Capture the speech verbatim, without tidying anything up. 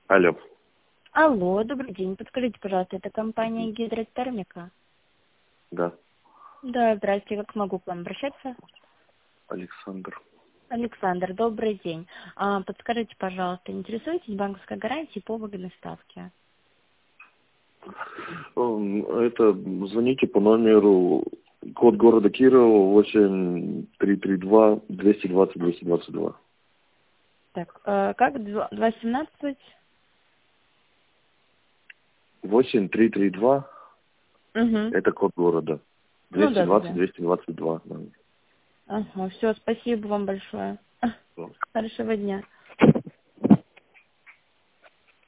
Алло. Алло, добрый день. Подскажите, пожалуйста, это компания Гидротермика? Да. Да, здрасте. Как могу к вам обращаться? Александр. Александр, добрый день. А, подскажите, пожалуйста, интересуетесь банковской гарантией по выгодной ставке? Эм, Это звоните по номеру код города Кирова восемь три три два двести двадцать двести двадцать два. Так, э, как? два семнадцать? восемь три три два Угу. это код города. Ну двести да, да, двадцать да. двести двадцать два. Да. Ага, все, спасибо вам большое. Хорошего дня.